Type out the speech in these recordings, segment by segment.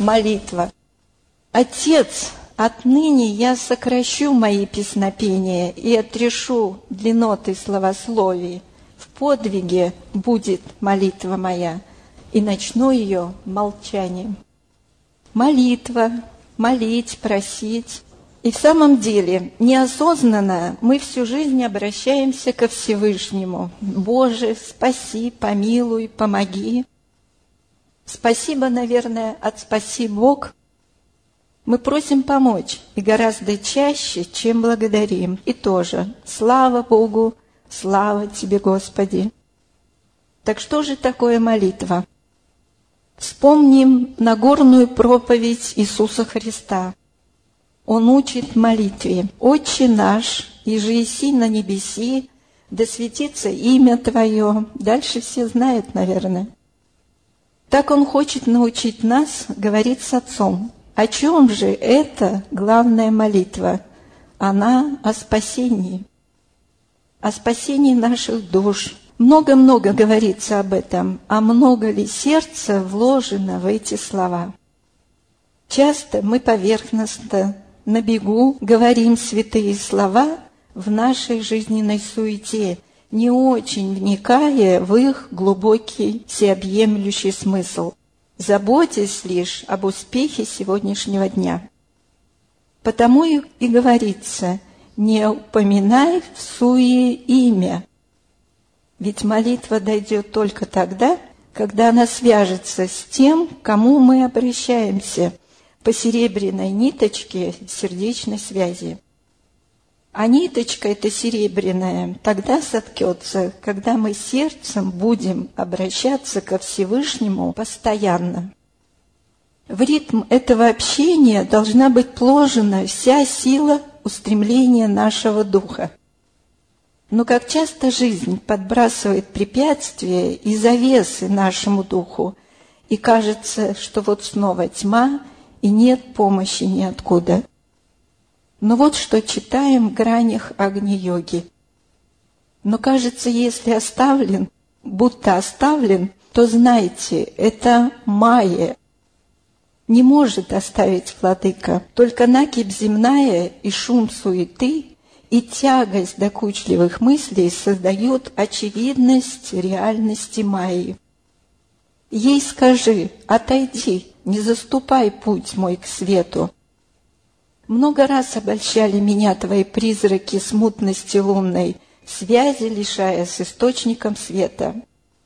молитва. Отец, отныне я сокращу мои песнопения и отрешу длинноты словословий. В подвиге будет молитва моя, и начну ее молчанием. Молитва, молить, просить. И в самом деле, неосознанно мы всю жизнь обращаемся ко Всевышнему. Боже, спаси, помилуй, помоги. Спасибо, наверное, от «спаси Бог». Мы просим помочь, и гораздо чаще, чем благодарим. И тоже слава Богу, слава Тебе, Господи. Так что же такое молитва? Вспомним Нагорную проповедь Иисуса Христа. Он учит молитве: «Отче наш, иже еси на небеси, да светится имя Твое». Дальше все знают, наверное. Так Он хочет научить нас говорить с Отцом. О чем же эта главная молитва? Она о спасении. О спасении наших душ. Много-много говорится об этом, а много ли сердца вложено в эти слова? Часто мы поверхностно, на бегу говорим святые слова в нашей жизненной суете, не очень вникая в их глубокий, всеобъемлющий смысл, заботясь лишь об успехе сегодняшнего дня. Потому и говорится: «Не упоминай в суе имя». Ведь молитва дойдет только тогда, когда она свяжется с тем, к кому мы обращаемся, по серебряной ниточке сердечной связи. А ниточка эта серебряная тогда соткется, когда мы сердцем будем обращаться ко Всевышнему постоянно. В ритм этого общения должна быть вложена вся сила устремления нашего духа. Но как часто жизнь подбрасывает препятствия и завесы нашему духу, и кажется, что вот снова тьма, и нет помощи ниоткуда. Но вот что читаем в гранях Агни-йоги. Но кажется, если оставлен, будто оставлен, то знайте, это майя. Не может оставить владыка, только накипь земная и шум суеты и тягость докучливых мыслей создают очевидность реальности майи. Ей скажи: отойди, не заступай путь мой к свету. Много раз обольщали меня твои призраки смутности лунной, связи лишая с источником света.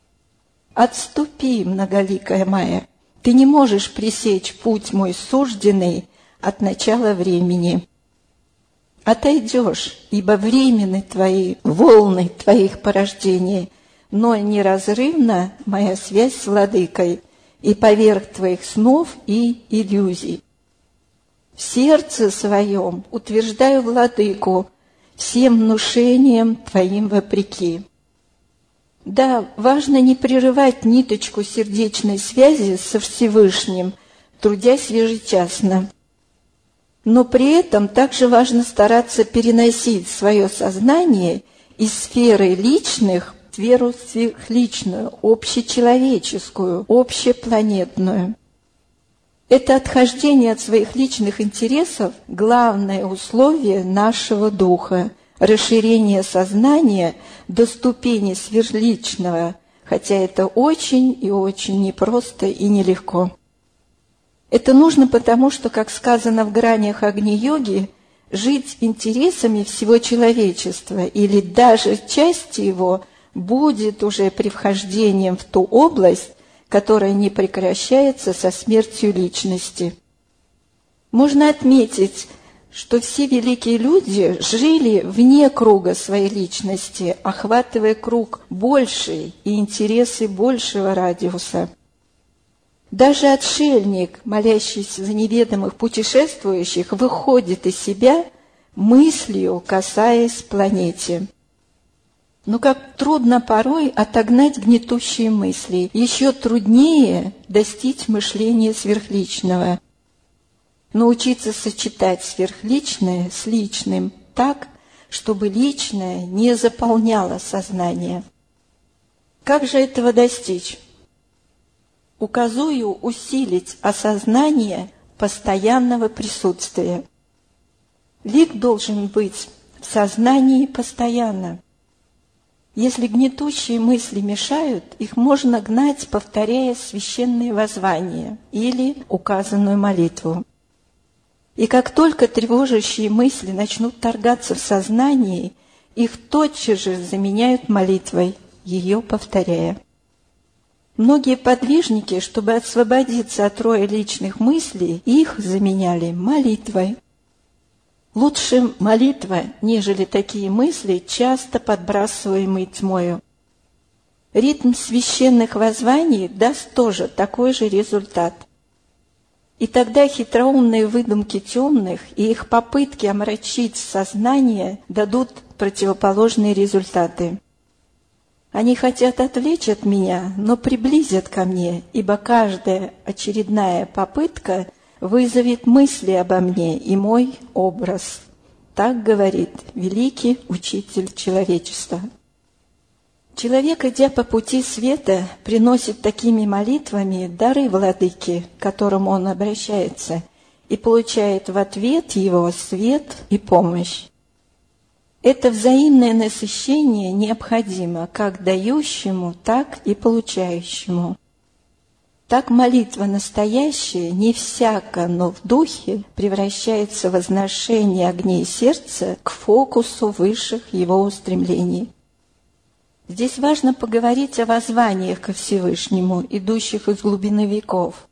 Отступи, многоликая Майя, ты не можешь пресечь путь мой сужденный от начала времени. Отойдешь, ибо временны твои волны твоих порождений, но неразрывна моя связь с владыкой и поверх твоих снов и иллюзий. В сердце своем утверждаю владыку всем внушением твоим вопреки. Да, важно не прерывать ниточку сердечной связи со Всевышним, трудясь ежечасно. Но при этом также важно стараться переносить свое сознание из сферы личных в сферу сверхличную, общечеловеческую, общепланетную. Это отхождение от своих личных интересов – главное условие нашего духа, расширение сознания до ступени сверхличного, хотя это очень и очень непросто и нелегко. Это нужно потому, что, как сказано в гранях Агни-йоги, жить интересами всего человечества или даже части его будет уже при вхождении в ту область, которая не прекращается со смертью личности. Можно отметить, что все великие люди жили вне круга своей личности, охватывая круг больший и интересы большего радиуса. Даже отшельник, молящийся за неведомых путешествующих, выходит из себя мыслью, касаясь планеты. Но как трудно порой отогнать гнетущие мысли, еще труднее достичь мышления сверхличного. Научиться сочетать сверхличное с личным так, чтобы личное не заполняло сознание. Как же этого достичь? указую усилить осознание постоянного присутствия. Лик должен быть в сознании постоянно. Если гнетущие мысли мешают, их можно гнать, повторяя священные воззвания или указанную молитву. И как только тревожащие мысли начнут вторгаться в сознание, их тотчас же заменяют молитвой, ее повторяя. Многие подвижники, чтобы освободиться от роя личных мыслей, их заменяли молитвой. Лучше молитва, нежели такие мысли, часто подбрасываемые тьмою. Ритм священных воззваний даст тоже такой же результат. И тогда хитроумные выдумки темных и их попытки омрачить сознание дадут противоположные результаты. Они хотят отвлечь от меня, но приблизят ко мне, ибо каждая очередная попытка вызовет мысли обо мне и мой образ. Так говорит великий учитель человечества. Человек, идя по пути света, приносит такими молитвами дары владыки, к которому он обращается, и получает в ответ его свет и помощь. Это взаимное насыщение необходимо как дающему, так и получающему. Так молитва настоящая, не всяко, но в духе, превращается в возношение огней сердца к фокусу высших его устремлений. Здесь важно поговорить о воззваниях ко Всевышнему, идущих из глубины веков.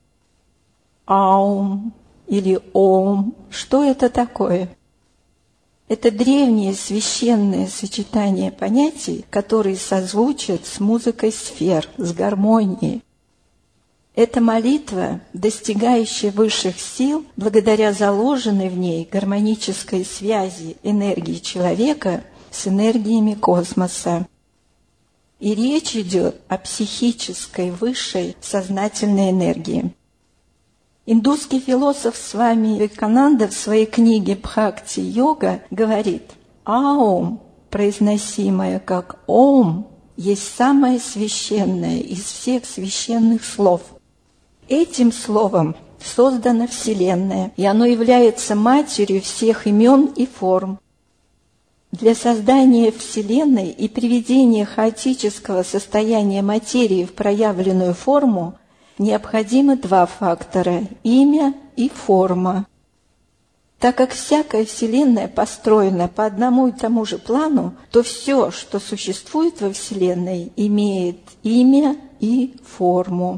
Аум или Ом, что это такое? Это древнее священное сочетание понятий, которые созвучат с музыкой сфер, с гармонией. Это молитва, достигающая высших сил благодаря заложенной в ней гармонической связи энергии человека с энергиями космоса. И речь идет о психической высшей сознательной энергии. Индусский философ Свами Вивекананда в своей книге «Бхакти-йога» говорит: «Аум, произносимое как Ом, есть самое священное из всех священных слов. Этим словом создана Вселенная, и оно является матерью всех имен и форм. Для создания Вселенной и приведения хаотического состояния материи в проявленную форму необходимы два фактора – имя и форма. Так как всякая Вселенная построена по одному и тому же плану, то все, что существует во Вселенной, имеет имя и форму.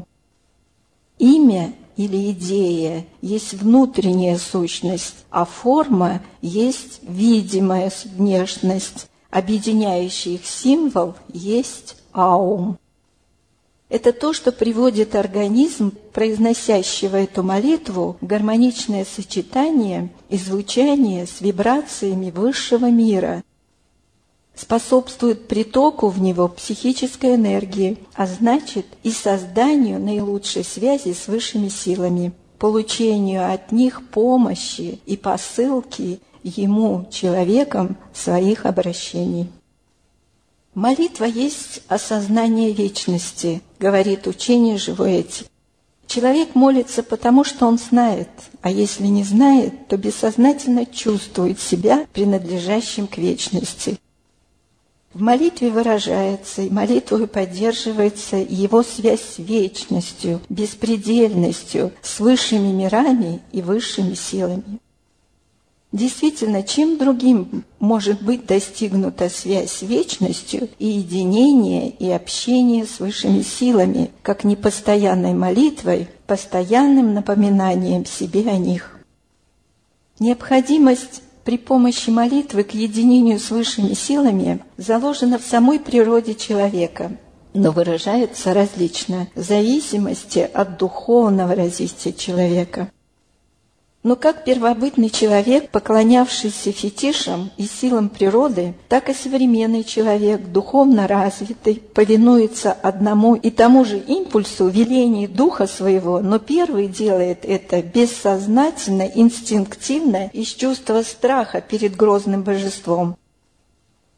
Имя или идея есть внутренняя сущность, а форма есть видимая внешность, объединяющий их символ есть аум. Это то, что приводит организм, произносящего эту молитву, в гармоничное сочетание и звучание с вибрациями высшего мира, способствует притоку в него психической энергии, а значит и созданию наилучшей связи с высшими силами, получению от них помощи и посылки ему, человеком, своих обращений. Молитва есть осознание вечности, говорит учение живой этики. Человек молится потому, что он знает, а если не знает, то бессознательно чувствует себя принадлежащим к вечности. В молитве выражается и молитвой поддерживается его связь с вечностью, беспредельностью, с высшими мирами и высшими силами. Действительно, чем другим может быть достигнута связь с вечностью и единение и общение с высшими силами, как непостоянной молитвой, постоянным напоминанием себе о них. Необходимость при помощи молитвы к единению с высшими силами заложена в самой природе человека, но выражается различно в зависимости от духовного развития человека. Но как первобытный человек, поклонявшийся фетишам и силам природы, так и современный человек, духовно развитый, повинуется одному и тому же импульсу веления духа своего, но первый делает это бессознательно, инстинктивно, из чувства страха перед грозным божеством.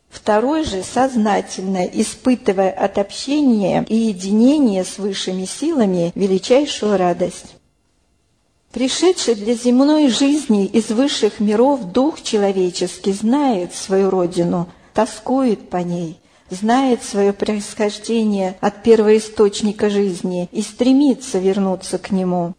Второй же сознательно, испытывая от общения и единения с высшими силами величайшую радость. Пришедший для земной жизни из высших миров дух человеческий знает свою родину, тоскует по ней, знает свое происхождение от первоисточника жизни и стремится вернуться к нему.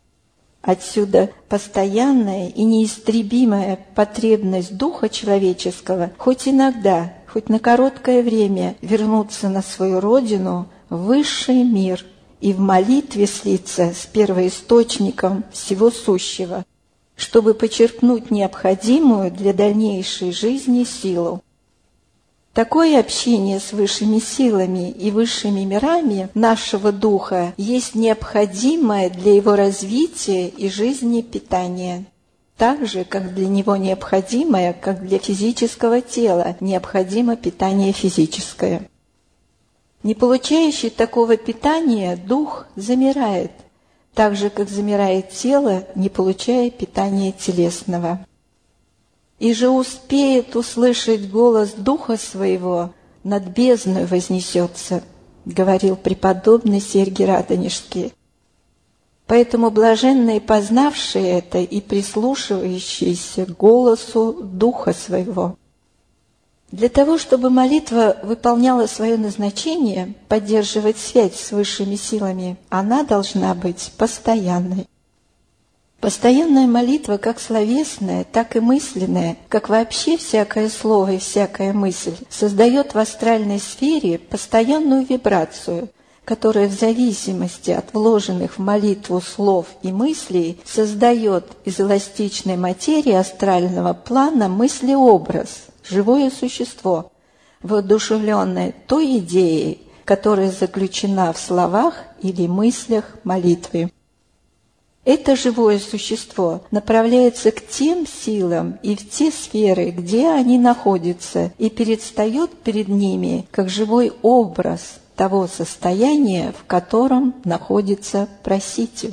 Отсюда постоянная и неистребимая потребность духа человеческого хоть иногда, хоть на короткое время вернуться на свою родину, в высший мир и в молитве слиться с первоисточником всего сущего, чтобы почерпнуть необходимую для дальнейшей жизни силу. Такое общение с высшими силами и высшими мирами нашего духа есть необходимое для его развития и жизни питание, так же, как для него необходимое, как для физического тела необходимо питание физическое. Не получающий такого питания дух замирает, так же, как замирает тело, не получая питания телесного. И же успеет услышать голос Духа Своего, над бездной вознесется, говорил преподобный Сергий Радонежский. Поэтому блаженные, познавшие это и прислушивающиеся к голосу Духа Своего. Для того, чтобы молитва выполняла свое назначение, поддерживать связь с высшими силами, она должна быть постоянной. Постоянная молитва, как словесная, так и мысленная, как вообще всякое слово и всякая мысль, создает в астральной сфере постоянную вибрацию, которая в зависимости от вложенных в молитву слов и мыслей создает из эластичной материи астрального плана мыслеобраз, живое существо, воодушевленное той идеей, которая заключена в словах или мыслях молитвы. Это живое существо направляется к тем силам и в те сферы, где они находятся, и предстает перед ними как живой образ того состояния, в котором находится проситель.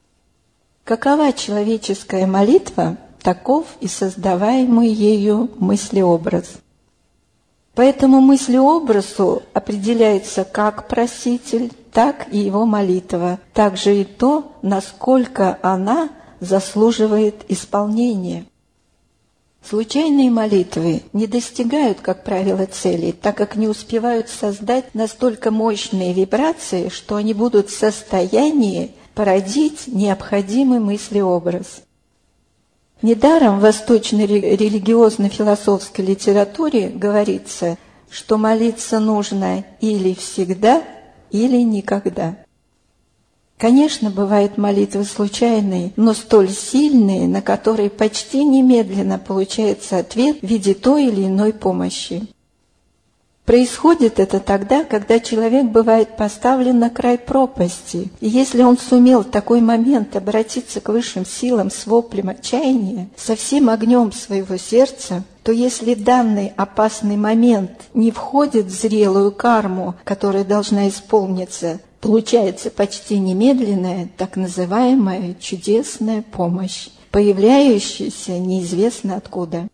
Какова человеческая молитва, таков и создаваемый ею мыслеобраз. Поэтому мыслеобразу определяется как проситель, так и его молитва, также и то, насколько она заслуживает исполнения. Случайные молитвы не достигают, как правило, цели, так как не успевают создать настолько мощные вибрации, что они будут в состоянии породить необходимый мыслеобраз. Недаром в восточной религиозно-философской литературе говорится, что молиться нужно или всегда, или никогда. Конечно, бывают молитвы случайные, но столь сильные, на которые почти немедленно получается ответ в виде той или иной помощи. Происходит это тогда, когда человек бывает поставлен на край пропасти, и если он сумел в такой момент обратиться к высшим силам с воплем отчаяния, со всем огнем своего сердца, то если данный опасный момент не входит в зрелую карму, которая должна исполниться, получается почти немедленная, так называемая чудесная помощь, появляющаяся неизвестно откуда.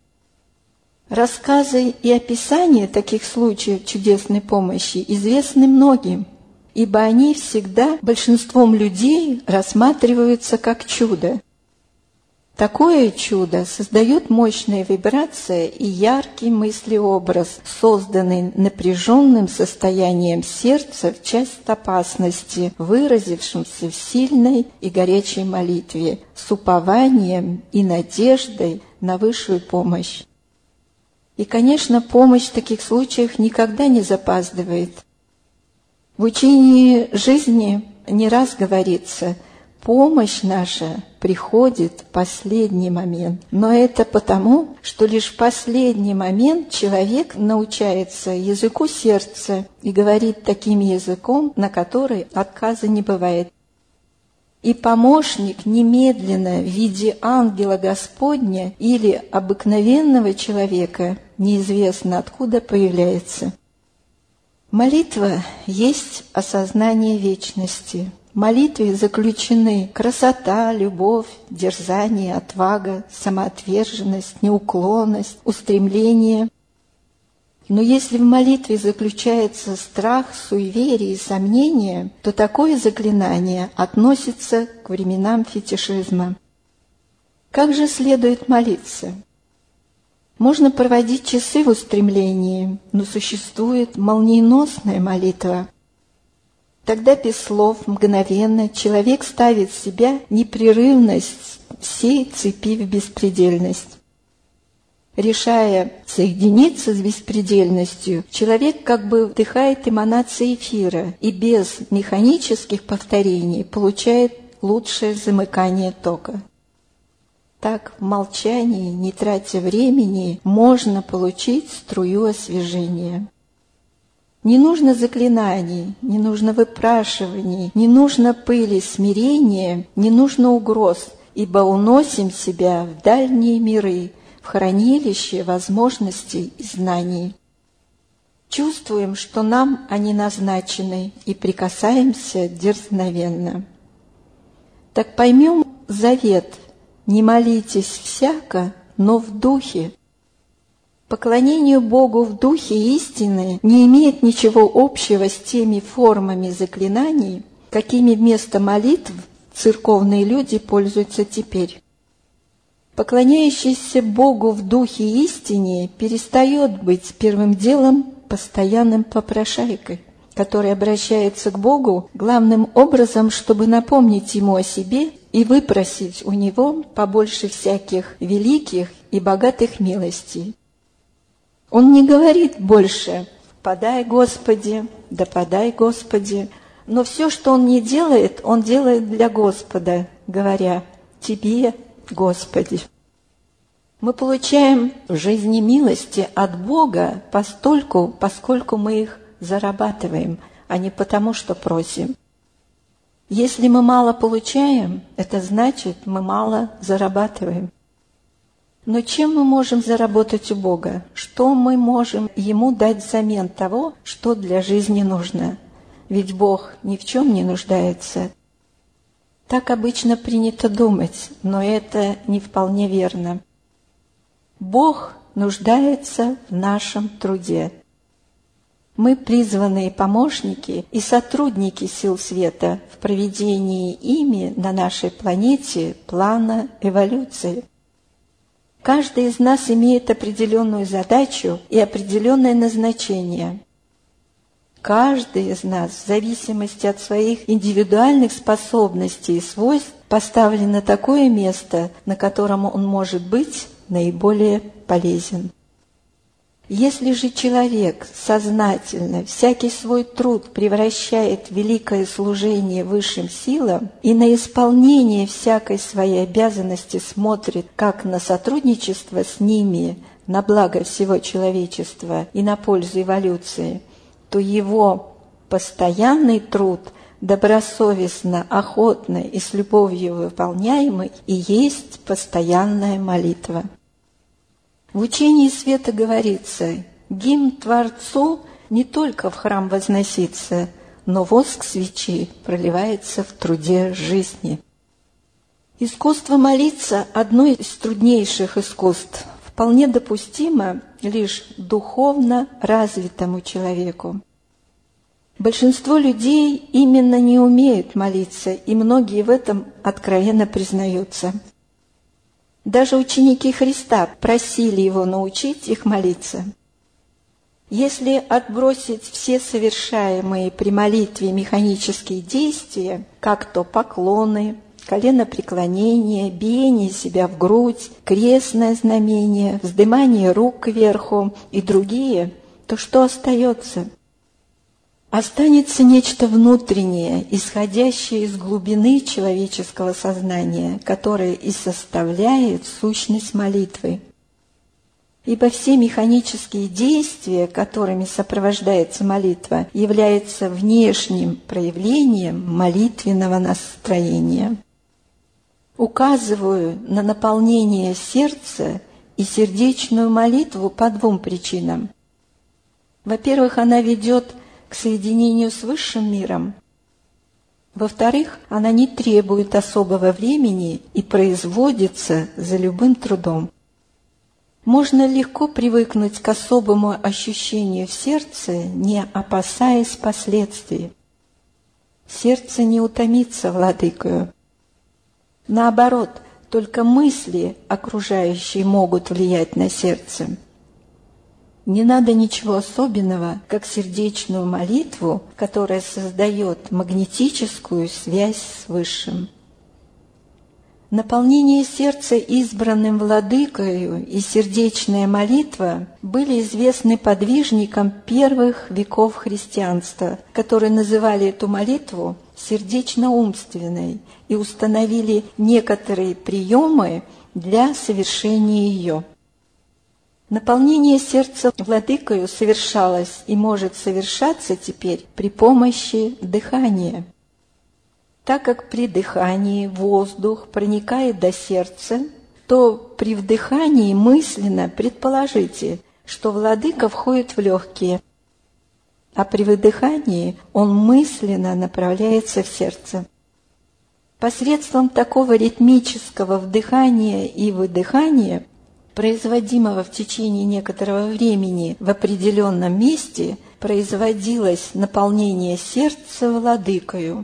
Рассказы и описания таких случаев чудесной помощи известны многим, ибо они всегда большинством людей рассматриваются как чудо. Такое чудо создает мощная вибрация и яркий мыслеобраз, созданный напряженным состоянием сердца в часть опасности, выразившимся в сильной и горячей молитве, с упованием и надеждой на высшую помощь. И, конечно, помощь в таких случаях никогда не запаздывает. В учении жизни не раз говорится: помощь наша приходит в последний момент. Но это потому, что лишь в последний момент человек научается языку сердца и говорит таким языком, на который отказа не бывает. И помощник немедленно в виде ангела Господня или обыкновенного человека неизвестно откуда появляется. Молитва есть осознание вечности. В молитве заключены красота, любовь, дерзание, отвага, самоотверженность, неуклонность, устремление. Но если в молитве заключается страх, суеверие и сомнение, то такое заклинание относится к временам фетишизма. Как же следует молиться? Можно проводить часы в устремлении, но существует молниеносная молитва. Тогда без слов, мгновенно, человек ставит в себя непрерывность всей цепи в беспредельность. Решая соединиться с беспредельностью, человек как бы вдыхает эманации эфира и без механических повторений получает лучшее замыкание тока. Так, в молчании, не тратя времени, можно получить струю освежения. Не нужно заклинаний, не нужно выпрашиваний, не нужно пыли смирения, не нужно угроз, ибо уносим себя в дальние миры, в хранилище возможностей и знаний. Чувствуем, что нам они назначены, и прикасаемся дерзновенно. Так поймем завет: не молитесь всяко, но в духе. Поклонению Богу в духе истины не имеет ничего общего с теми формами заклинаний, какими вместо молитв церковные люди пользуются теперь. Поклоняющийся Богу в духе истине перестает быть первым делом постоянным попрошайкой, который обращается к Богу главным образом, чтобы напомнить Ему о себе и выпросить у Него побольше всяких великих и богатых милостей. Он не говорит больше «подай, Господи, да подай, Господи», но все, что он не делает, он делает для Господа, говоря «Тебе, Господи». Мы получаем в жизни милости от Бога постольку, поскольку мы их зарабатываем, а не потому, что просим. Если мы мало получаем, это значит, мы мало зарабатываем. Но чем мы можем заработать у Бога? Что мы можем Ему дать взамен того, что для жизни нужно? Ведь Бог ни в чем не нуждается. Так обычно принято думать, но это не вполне верно. Бог нуждается в нашем труде. Мы призванные помощники и сотрудники сил света в проведении ими на нашей планете плана эволюции. Каждый из нас имеет определенную задачу и определенное назначение. Каждый из нас, в зависимости от своих индивидуальных способностей и свойств, поставлен на такое место, на котором он может быть наиболее полезен. Если же человек сознательно всякий свой труд превращает в великое служение высшим силам и на исполнение всякой своей обязанности смотрит как на сотрудничество с ними, на благо всего человечества и на пользу эволюции, то его постоянный труд, добросовестно, охотно и с любовью выполняемый, и есть постоянная молитва. В учении света говорится: гимн Творцу не только в храм возносится, но воск свечи проливается в труде жизни. Искусство молиться – одно из труднейших искусств, вполне допустимо лишь духовно развитому человеку. Большинство людей именно не умеют молиться, и многие в этом откровенно признаются. Даже ученики Христа просили Его научить их молиться. Если отбросить все совершаемые при молитве механические действия, как то поклоны, коленопреклонение, биение себя в грудь, крестное знамение, вздымание рук кверху и другие, то что остается? Останется нечто внутреннее, исходящее из глубины человеческого сознания, которое и составляет сущность молитвы. Ибо все механические действия, которыми сопровождается молитва, являются внешним проявлением молитвенного настроения. Указываю на наполнение сердца и сердечную молитву по двум причинам. Во-первых, она ведет к соединению с высшим миром. Во-вторых, она не требует особого времени и производится за любым трудом. Можно легко привыкнуть к особому ощущению в сердце, не опасаясь последствий. Сердце не утомится владыкою. Наоборот, только мысли окружающие могут влиять на сердце. Не надо ничего особенного, как сердечную молитву, которая создает магнетическую связь с Высшим. Наполнение сердца избранным владыкою и сердечная молитва были известны подвижникам первых веков христианства, которые называли эту молитву сердечно-умственной и установили некоторые приемы для совершения ее. Наполнение сердца владыкою совершалось и может совершаться теперь при помощи дыхания. Так как при дыхании воздух проникает до сердца, то при вдыхании мысленно предположите, что владыка входит в легкие, а при выдыхании он мысленно направляется в сердце. Посредством такого ритмического вдыхания и выдыхания, производимого в течение некоторого времени в определенном месте, производилось наполнение сердца владыкою.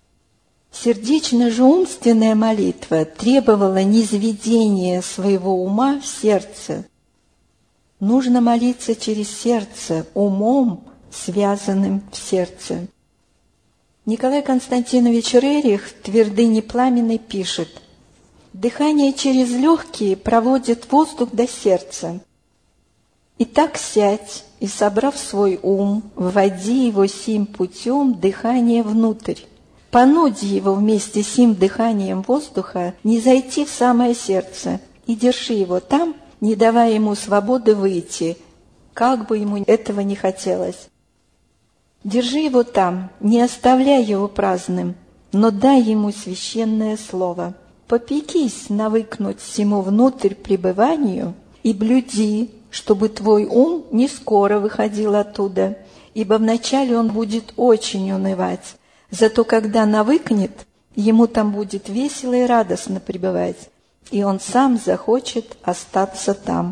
Сердечно же умственная молитва требовала низведения своего ума в сердце. Нужно молиться через сердце, умом, связанным в сердце. Николай Константинович Рерих в «Твердыне пламенной» пишет: «Дыхание через легкие проводит воздух до сердца. Итак, сядь и, собрав свой ум, вводи его сим путем дыхания внутрь. Понуди его вместе с сим дыханием воздуха не зайти в самое сердце и держи его там, не давая ему свободы выйти, как бы ему этого не хотелось. Держи его там, не оставляй его праздным, но дай ему священное слово. Попекись навыкнуть всему внутрь пребыванию и блюди, чтобы твой ум не скоро выходил оттуда, ибо вначале он будет очень унывать. Зато когда навыкнет, ему там будет весело и радостно пребывать, и он сам захочет остаться там.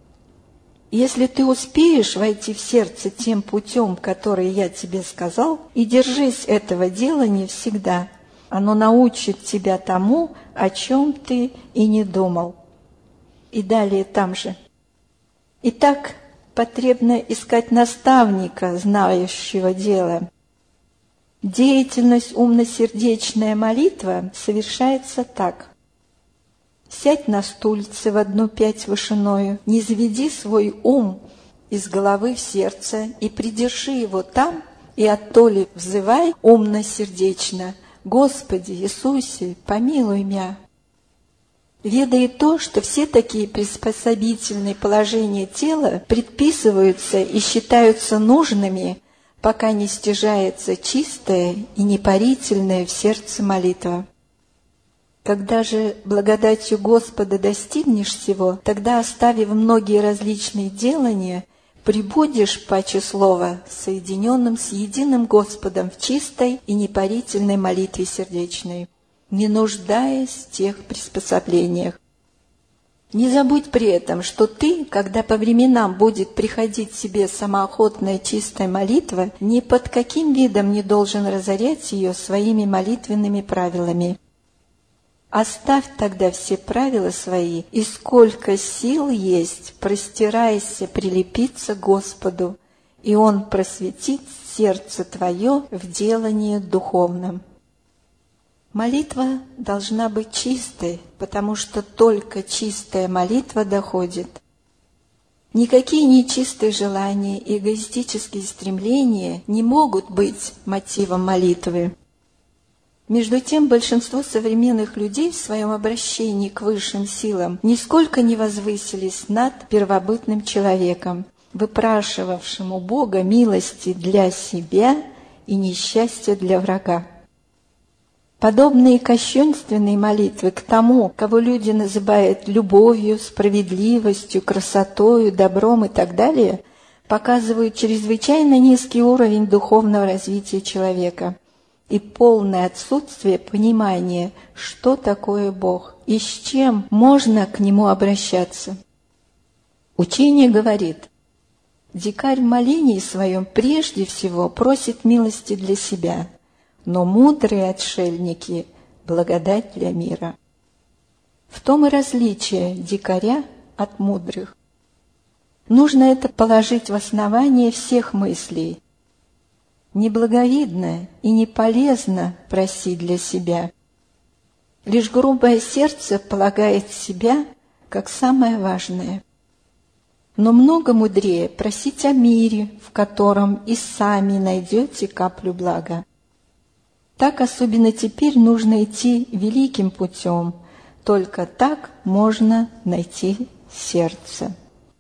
Если ты успеешь войти в сердце тем путем, который я тебе сказал, и держись этого дела не всегда, оно научит тебя тому, о чем ты и не думал». И далее там же. Итак, потребно искать наставника, знающего дело. Деятельность умно-сердечная молитва совершается так. Сядь на стульце в 1/5 вышиною, низведи свой ум из головы в сердце и придержи его там, и оттоле взывай умно-сердечно: «Господи Иисусе, помилуй мя». Ведая то, что все такие приспособительные положения тела предписываются и считаются нужными, пока не стяжается чистая и непарительная в сердце молитва. Когда же благодатью Господа достигнешь всего, тогда, оставив многие различные делания, прибудешь, паче слова, соединенным с единым Господом в чистой и непарительной молитве сердечной, не нуждаясь в тех приспособлениях. Не забудь при этом, что ты, когда по временам будет приходить тебе самоохотная чистая молитва, ни под каким видом не должен разорять ее своими молитвенными правилами. Оставь тогда все правила свои, и сколько сил есть, простирайся прилепиться к Господу, и Он просветит сердце твое в делании духовном. Молитва должна быть чистой, потому что только чистая молитва доходит. Никакие нечистые желания и эгоистические стремления не могут быть мотивом молитвы. Между тем, большинство современных людей в своем обращении к высшим силам нисколько не возвысились над первобытным человеком, выпрашивавшим у Бога милости для себя и несчастья для врага. Подобные кощунственные молитвы к тому, кого люди называют любовью, справедливостью, красотою, добром и так далее, показывают чрезвычайно низкий уровень духовного развития человека и полное отсутствие понимания, что такое Бог и с чем можно к Нему обращаться. Учение говорит, дикарь в молении своем прежде всего просит милости для себя, но мудрые отшельники – благодать для мира. В том и различие дикаря от мудрых. Нужно это положить в основание всех мыслей. Неблаговидно и не полезно просить для себя. Лишь грубое сердце полагает себя как самое важное. Но много мудрее просить о мире, в котором и сами найдете каплю блага. Так особенно теперь нужно идти великим путем, только так можно найти сердце.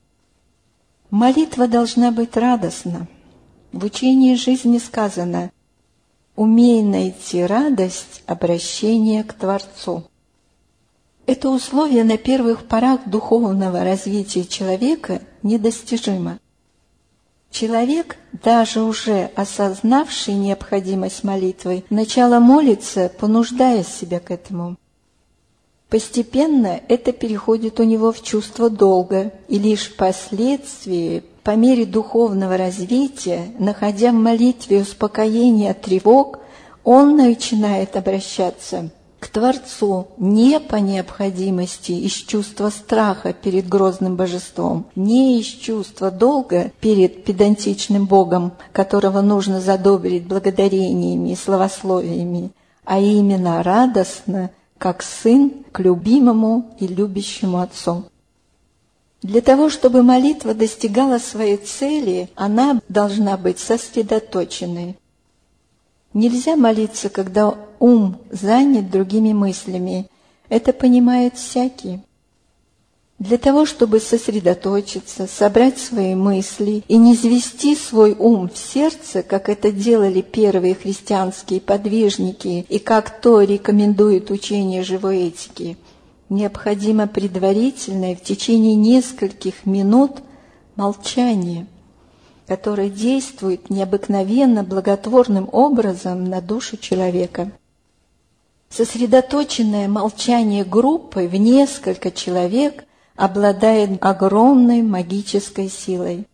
Молитва должна быть радостна. В учении жизни сказано: «Умей найти радость обращения к Творцу». Это условие на первых порах духовного развития человека недостижимо. Человек, даже уже осознавший необходимость молитвы, сначала молится, понуждая себя к этому. Постепенно это переходит у него в чувство долга, и лишь впоследствии, по мере духовного развития, находя в молитве успокоение от тревог, он начинает обращаться к Творцу не по необходимости из чувства страха перед грозным божеством, не из чувства долга перед педантичным Богом, которого нужно задобрить благодарениями и славословиями, а именно радостно, как сын к любимому и любящему отцу. Для того, чтобы молитва достигала своей цели, она должна быть сосредоточенной. Нельзя молиться, когда ум занят другими мыслями. Это понимает всякий. Для того, чтобы сосредоточиться, собрать свои мысли и не низвести свой ум в сердце, как это делали первые христианские подвижники и как то рекомендует учение живой этики, необходимо предварительное в течение нескольких минут молчание, которое действует необыкновенно благотворным образом на душу человека. Сосредоточенное молчание группы в несколько человек обладает огромной магической силой.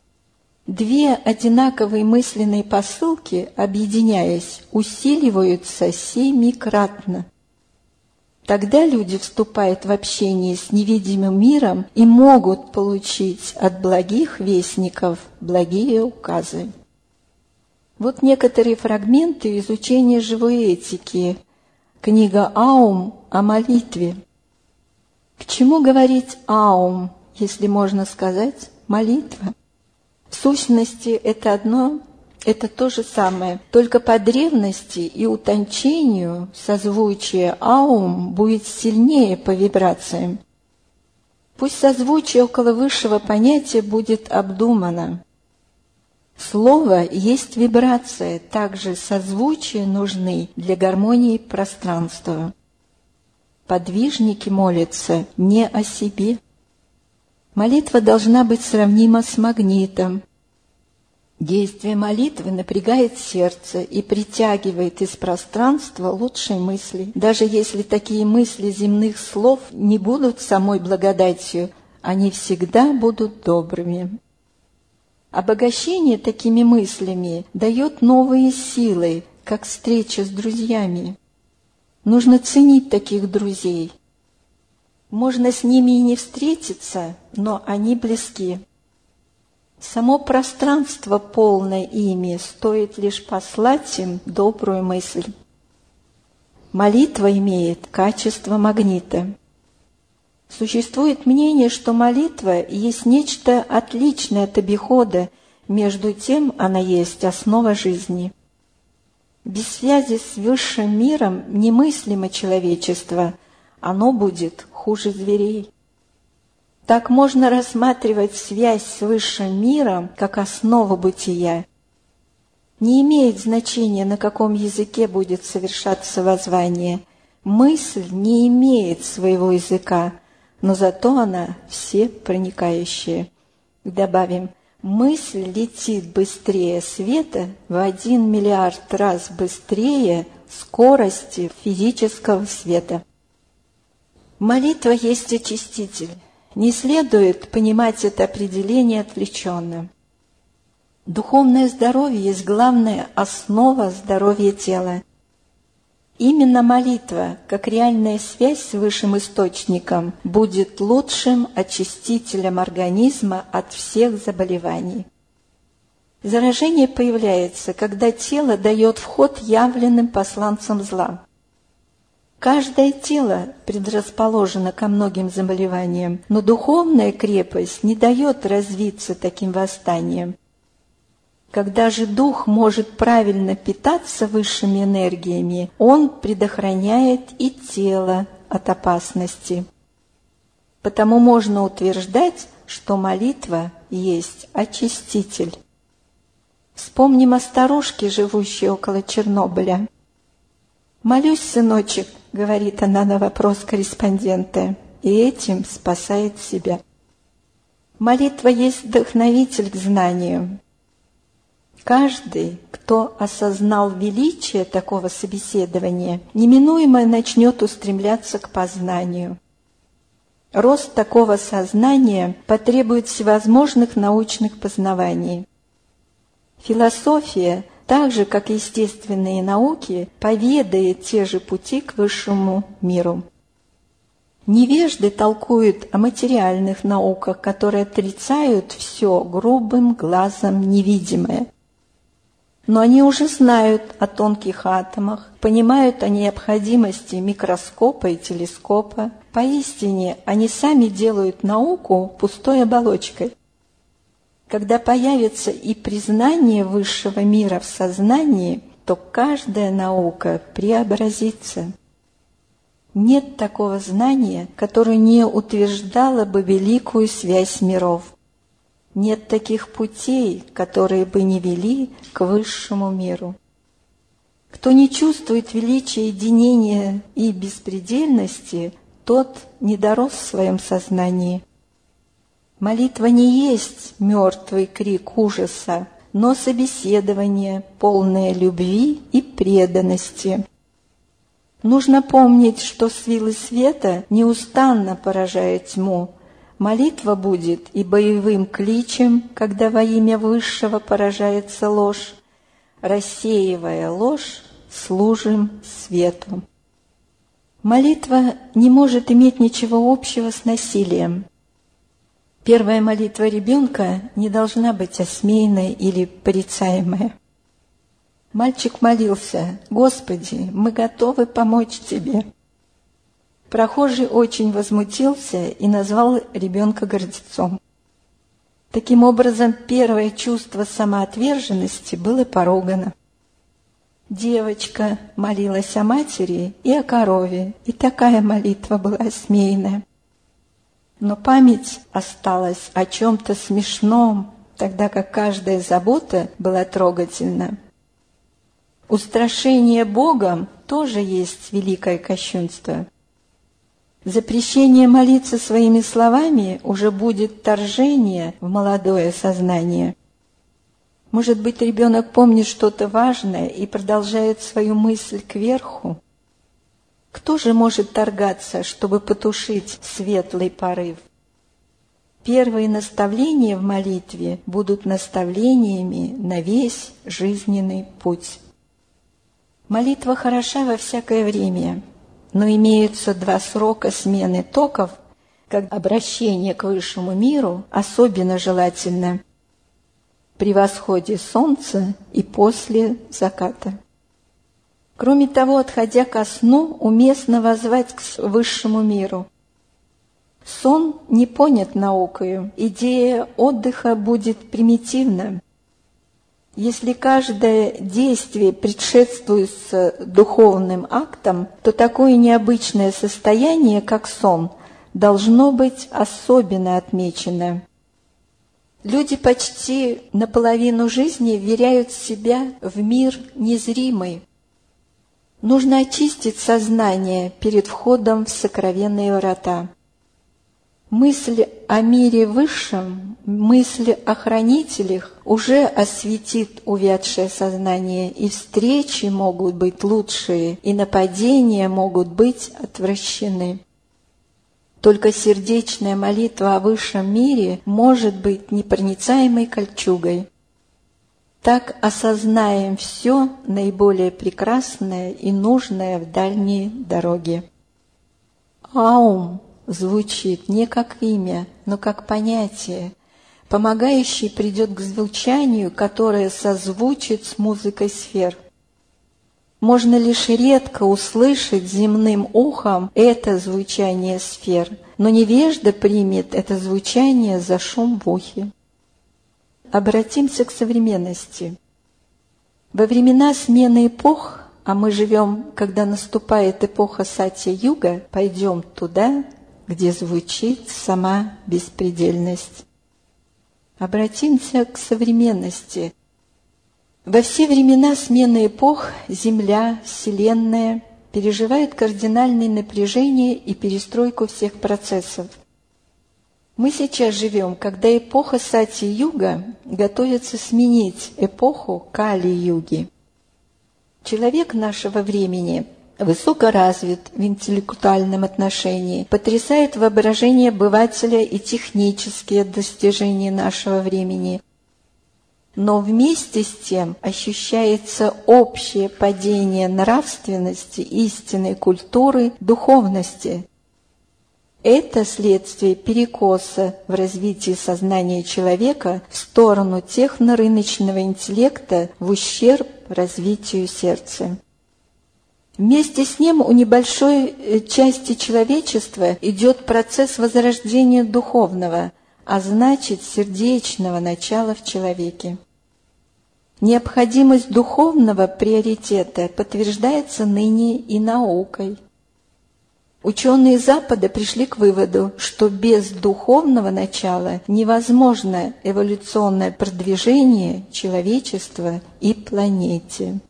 Две одинаковые мысленные посылки, объединяясь, усиливаются семикратно. Тогда люди вступают в общение с невидимым миром и могут получить от благих вестников благие указы. Вот некоторые фрагменты из учения живой этики. Книга Аум о молитве. К чему говорить Аум, если можно сказать молитва? В сущности, это то же самое, только по древности и утончению созвучие Аум будет сильнее по вибрациям. Пусть созвучие около высшего понятия будет обдумано. Слово есть вибрация, также созвучия нужны для гармонии пространства. Подвижники молятся не о себе. Молитва должна быть сравнима с магнитом. Действие молитвы напрягает сердце и притягивает из пространства лучшие мысли. Даже если такие мысли земных слов не будут самой благодатью, они всегда будут добрыми. Обогащение такими мыслями дает новые силы, как встреча с друзьями. Нужно ценить таких друзей. Можно с ними и не встретиться, но они близки. Само пространство, полное ими, стоит лишь послать им добрую мысль. Молитва имеет качество магнита. Существует мнение, что молитва есть нечто отличное от обихода, между тем она есть основа жизни. Без связи с высшим миром немыслимо человечество, оно будет хуже зверей. Так можно рассматривать связь с высшим миром как основу бытия. Не имеет значения, на каком языке будет совершаться воззвание. Мысль не имеет своего языка, но зато она всепроникающая. Добавим, мысль летит быстрее света в 1 миллиард раз быстрее скорости физического света. Молитва есть очиститель. не следует понимать это определение отвлеченно. Духовное здоровье есть главная основа здоровья тела. Именно молитва, как реальная связь с высшим источником, будет лучшим очистителем организма от всех заболеваний. Заражение появляется, когда тело дает вход явленным посланцам зла. Каждое тело предрасположено ко многим заболеваниям, но духовная крепость не дает развиться таким восстаниям. Когда же дух может правильно питаться высшими энергиями, он предохраняет и тело от опасности. Потому можно утверждать, что молитва есть очиститель. Вспомним о старушке, живущей около Чернобыля. «Молюсь, сыночек», — говорит она на вопрос корреспондента, и этим спасает себя. Молитва есть вдохновитель к знанию. Каждый, кто осознал величие такого собеседования, неминуемо начнет устремляться к познанию. Рост такого сознания потребует всевозможных научных познаваний. Философия, так же, как и естественные науки, поведает те же пути к высшему миру. Невежды толкуют о материальных науках, которые отрицают все грубым глазом невидимое. Но они уже знают о тонких атомах, понимают о необходимости микроскопа и телескопа. Поистине, они сами делают науку пустой оболочкой. Когда появится и признание высшего мира в сознании, то каждая наука преобразится. Нет такого знания, которое не утверждало бы великую связь миров. Нет таких путей, которые бы не вели к высшему миру. Кто не чувствует величия единения и беспредельности, тот не дорос в своем сознании. Молитва не есть мертвый крик ужаса, но собеседование, полное любви и преданности. Нужно помнить, что силы света неустанно поражают тьму. Молитва будет и боевым кличем, когда во имя Высшего поражается ложь. Рассеивая ложь, служим свету. Молитва не может иметь ничего общего с насилием. Первая молитва ребенка не должна быть осмеянной или порицаемой. Мальчик молился: «Господи, мы готовы помочь Тебе». Прохожий очень возмутился и назвал ребенка гордецом. Таким образом, первое чувство самоотверженности было поругано. Девочка молилась о матери и о корове, и такая молитва была осмеянная. Но память осталась о чем-то смешном, тогда как каждая забота была трогательна. Устрашение Богом тоже есть великое кощунство. Запрещение молиться своими словами уже будет вторжение в молодое сознание. Может быть, ребенок помнит что-то важное и продолжает свою мысль кверху? Кто же может торгаться, чтобы потушить светлый порыв? Первые наставления в молитве будут наставлениями на весь жизненный путь. Молитва хороша во всякое время, но имеются два срока смены токов, как обращение к высшему миру особенно желательно при восходе солнца и после заката. Кроме того, отходя ко сну, уместно воззвать к высшему миру. Сон не понят наукою, идея отдыха будет примитивна. Если каждое действие предшествуется духовным актом, то такое необычное состояние, как сон, должно быть особенно отмечено. Люди почти наполовину жизни вверяют себя в мир незримый. Нужно очистить сознание перед входом в сокровенные врата. Мысль о мире высшем, мысль о хранителях уже осветит увядшее сознание, и встречи могут быть лучшие, и нападения могут быть отвращены. Только сердечная молитва о высшем мире может быть непроницаемой кольчугой. Так осознаем все наиболее прекрасное и нужное в дальней дороге. Аум звучит не как имя, но как понятие. Помогающий придет к звучанию, которое созвучит с музыкой сфер. Можно лишь редко услышать земным ухом это звучание сфер, но невежда примет это звучание за шум в ухе. Обратимся к современности. Во времена смены эпох, а мы живем, когда наступает эпоха Сатья-юга, пойдем туда, где звучит сама беспредельность. Обратимся к современности. Во все времена смены эпох Земля, Вселенная переживают кардинальные напряжения и перестройку всех процессов. Мы сейчас живем, когда эпоха Сатья-юга готовится сменить эпоху Кали-юги. Человек нашего времени высокоразвит в интеллектуальном отношении, потрясает воображение обывателя и технические достижения нашего времени. Но вместе с тем ощущается общее падение нравственности, истинной культуры, духовности. Это следствие перекоса в развитии сознания человека в сторону техно-рыночного интеллекта в ущерб развитию сердца. Вместе с ним у небольшой части человечества идет процесс возрождения духовного, а значит сердечного начала в человеке. Необходимость духовного приоритета подтверждается ныне и наукой. Ученые Запада пришли к выводу, что без духовного начала невозможно эволюционное продвижение человечества и планете.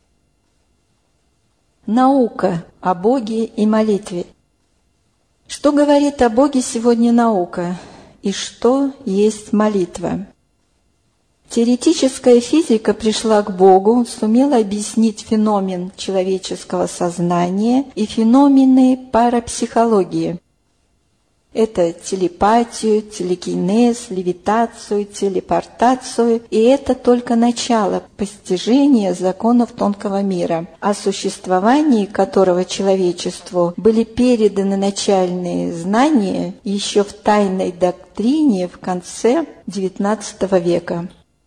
Наука о Боге и молитве. Что говорит о Боге сегодня наука? И что есть молитва? Теоретическая физика пришла к Богу, сумела объяснить феномен человеческого сознания и феномены парапсихологии. Это телепатию, телекинез, левитацию, телепортацию, и это только начало постижения законов тонкого мира, о существовании которого человечеству были переданы начальные знания еще в тайной доктрине в конце XIX века.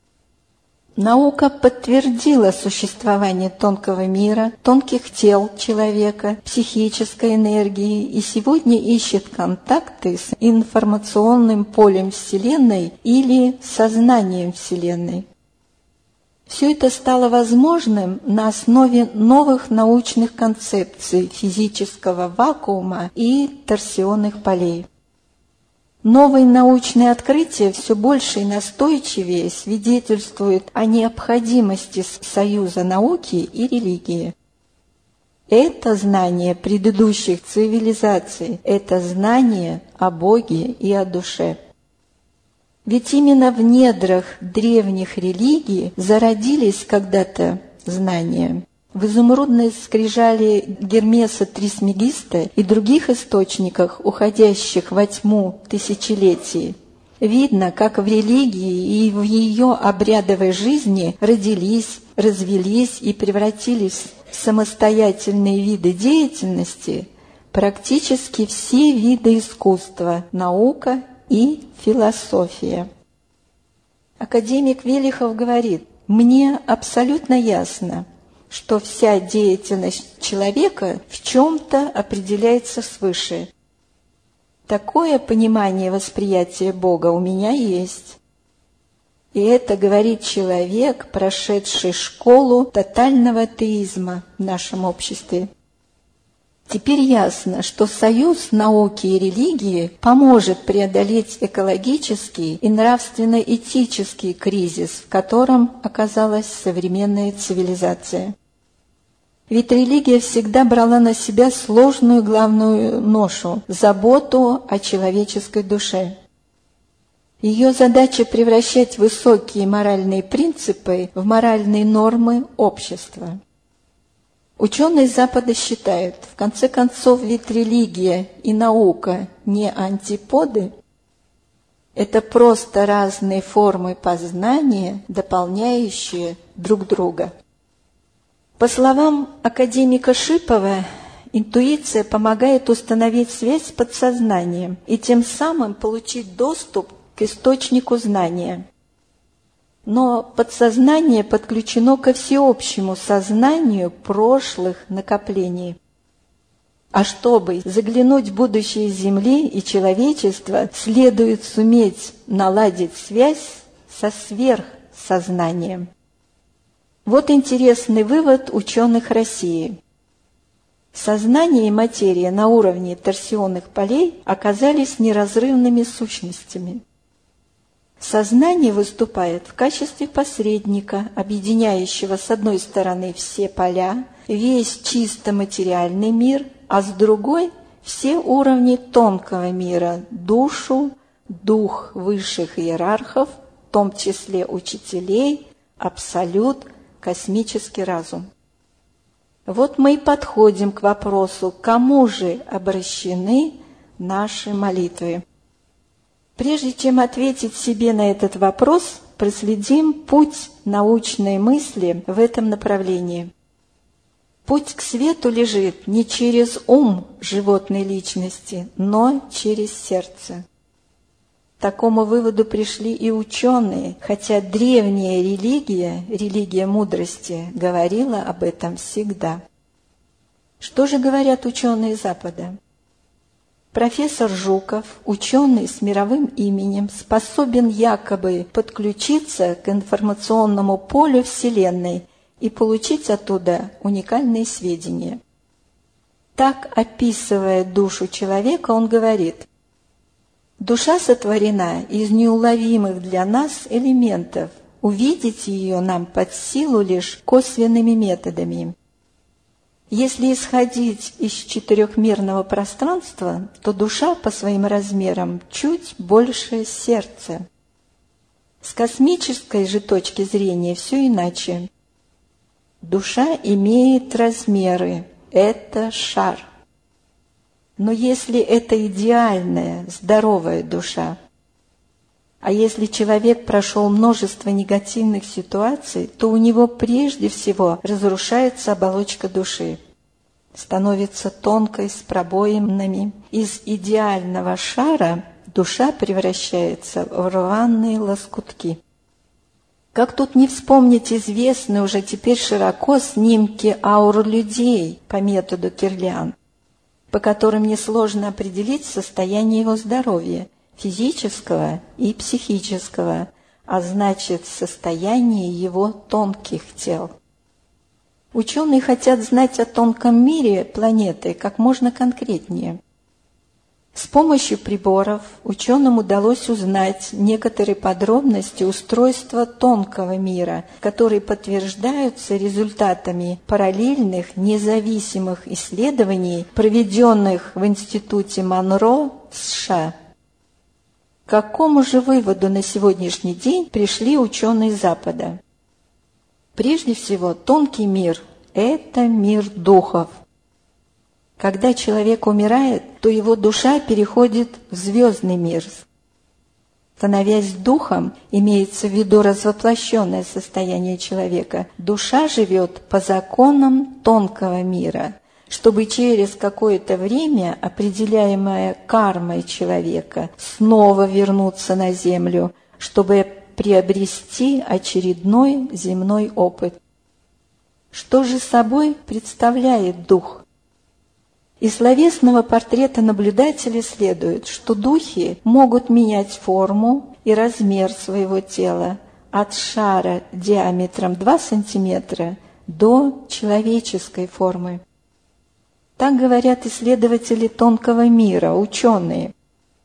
Наука подтвердила существование тонкого мира, тонких тел человека, психической энергии и сегодня ищет контакты с информационным полем Вселенной или сознанием Вселенной. Все это стало возможным на основе новых научных концепций физического вакуума и торсионных полей. Новые научные открытия все больше и настойчивее свидетельствуют о необходимости союза науки и религии. Это знание предыдущих цивилизаций, это знание о Боге и о душе. Ведь именно в недрах древних религий зародились когда-то знания. В изумрудной скрижали Гермеса Трисмегиста и других источниках, уходящих во тьму тысячелетий, видно, как в религии и в ее обрядовой жизни родились, развились и превратились в самостоятельные виды деятельности практически все виды искусства, наука и философия. Академик Велихов говорит: «Мне абсолютно ясно, что вся деятельность человека в чем-то определяется свыше. Такое понимание восприятия Бога у меня есть». И это говорит человек, прошедший школу тотального атеизма в нашем обществе. Теперь ясно, что союз науки и религии поможет преодолеть экологический и нравственно-этический кризис, в котором оказалась современная цивилизация. Ведь религия всегда брала на себя сложную главную ношу – заботу о человеческой душе. Ее задача – превращать высокие моральные принципы в моральные нормы общества. Ученые Запада считают, в конце концов, ведь религия и наука не антиподы, это просто разные формы познания, дополняющие друг друга. По словам академика Шипова, интуиция помогает установить связь с подсознанием и тем самым получить доступ к источнику знания. Но подсознание подключено ко всеобщему сознанию прошлых накоплений. А чтобы заглянуть в будущее Земли и человечества, следует суметь наладить связь со сверхсознанием. Вот интересный вывод ученых России. Сознание и материя на уровне торсионных полей оказались неразрывными сущностями. Сознание выступает в качестве посредника, объединяющего с одной стороны все поля, весь чисто материальный мир, а с другой – все уровни тонкого мира, душу, дух высших иерархов, в том числе учителей, абсолют, космический разум. Вот мы и подходим к вопросу, к кому же обращены наши молитвы. Прежде чем ответить себе на этот вопрос, проследим путь научной мысли в этом направлении. Путь к свету лежит не через ум животной личности, но через сердце. К такому выводу пришли и ученые, хотя древняя религия, религия мудрости, говорила об этом всегда. Что же говорят ученые Запада? Профессор Жуков, ученый с мировым именем, способен якобы подключиться к информационному полю Вселенной и получить оттуда уникальные сведения. Так, описывая душу человека, он говорит: «Душа сотворена из неуловимых для нас элементов. Увидеть ее нам под силу лишь косвенными методами. Если исходить из четырехмерного пространства, то душа по своим размерам чуть больше сердца. С космической же точки зрения все иначе. Душа имеет размеры, это шар. Но если это идеальная, здоровая душа, а если человек прошел множество негативных ситуаций, то у него прежде всего разрушается оболочка души, становится тонкой, с пробоинами. Из идеального шара душа превращается в рваные лоскутки. Как тут не вспомнить известные уже теперь широко снимки аур людей по методу Кирлиан, по которым несложно определить состояние его здоровья, физического и психического, а значит, состояние его тонких тел. Ученые хотят знать о тонком мире планеты как можно конкретнее. С помощью приборов ученым удалось узнать некоторые подробности устройства тонкого мира, которые подтверждаются результатами параллельных независимых исследований, проведенных в Институте Монро в США. К какому же выводу на сегодняшний день пришли ученые Запада? Прежде всего, тонкий мир – это мир духов. Когда человек умирает, то его душа переходит в звездный мир. Становясь духом, имеется в виду развоплощенное состояние человека, душа живет по законам тонкого мира, чтобы через какое-то время, определяемое кармой человека, снова вернуться на землю, чтобы приобрести очередной земной опыт. Что же собой представляет дух? Из словесного портрета наблюдателя следует, что духи могут менять форму и размер своего тела от шара диаметром 2 см до человеческой формы. Так говорят исследователи тонкого мира, ученые.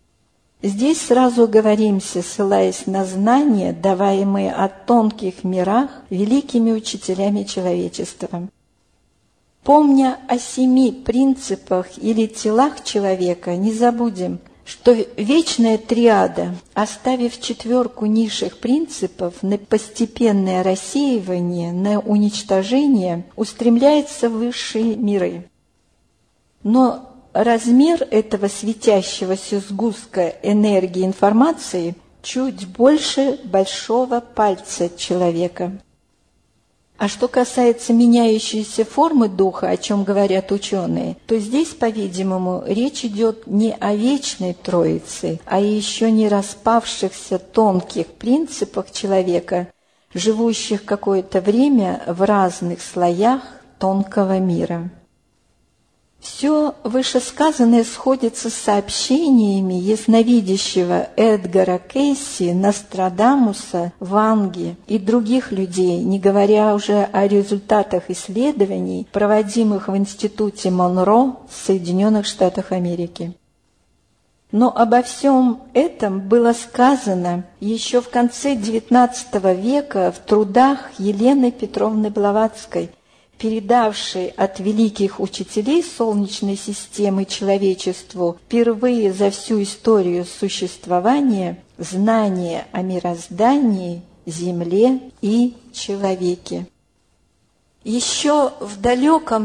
Здесь сразу оговоримся, ссылаясь на знания, даваемые о тонких мирах великими учителями человечества. Помня о 7 принципах или телах человека, не забудем, что вечная триада, оставив 4 низших принципов на постепенное рассеивание, на уничтожение, устремляется в высшие миры. Но размер этого светящегося сгустка энергии информации чуть больше большого пальца человека. А что касается меняющейся формы духа, о чем говорят ученые, то здесь, по-видимому, речь идет не о вечной Троице, а еще не распавшихся тонких принципах человека, живущих какое-то время в разных слоях тонкого мира. Все вышесказанное сходится с сообщениями ясновидящего Эдгара Кейси, Нострадамуса, Ванги и других людей, не говоря уже о результатах исследований, проводимых в Институте Монро в Соединенных Штатах Америки. Но обо всем этом было сказано еще в конце XIX века в трудах Елены Петровны Блаватской, передавшей от великих учителей Солнечной системы человечеству впервые за всю историю существования знания о мироздании, Земле и человеке. Еще в далеком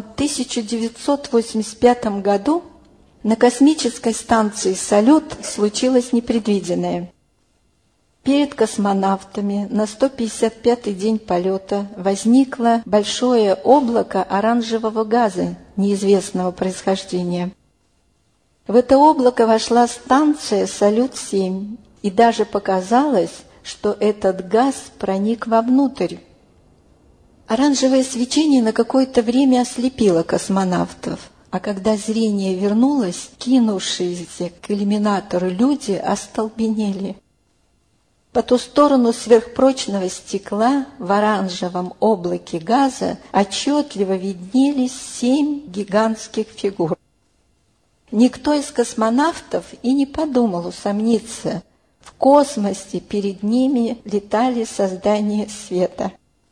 1985 году на космической станции «Салют» случилось непредвиденное. Перед космонавтами на 155-й день полета возникло большое облако оранжевого газа неизвестного происхождения. В это облако вошла станция «Салют-7», и даже показалось, что этот газ проник вовнутрь. Оранжевое свечение на какое-то время ослепило космонавтов, а когда зрение вернулось, кинувшиеся к иллюминатору люди остолбенели. По ту сторону сверхпрочного стекла в оранжевом облаке газа отчетливо виднелись 7 гигантских фигур. Никто из космонавтов и не подумал усомниться. В космосе перед ними летали создания света.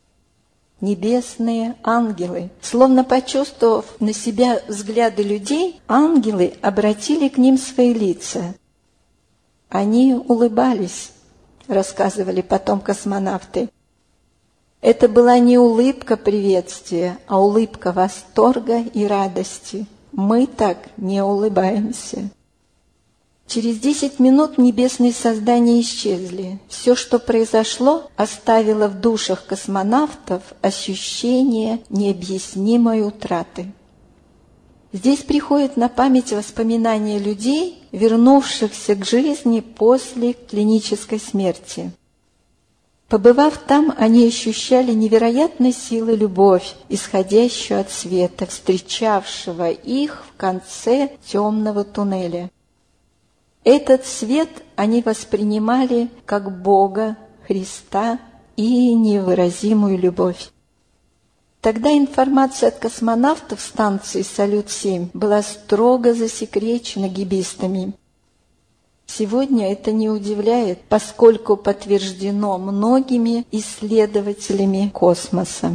Небесные ангелы. Словно почувствовав на себя взгляды людей, ангелы обратили к ним свои лица. Они улыбались, рассказывали потом космонавты. Это была не улыбка приветствия, а улыбка восторга и радости. Мы так не улыбаемся. Через 10 минут небесные создания исчезли. Все, что произошло, оставило в душах космонавтов ощущение необъяснимой утраты. Здесь приходит на память воспоминания людей, вернувшихся к жизни после клинической смерти. Побывав там, они ощущали невероятной силы любовь, исходящую от света, встречавшего их в конце темного туннеля. Этот свет они воспринимали как Бога, Христа и невыразимую любовь. Тогда информация от космонавтов станции «Салют-7» была строго засекречена гибистами. Сегодня это не удивляет, поскольку подтверждено многими исследователями космоса.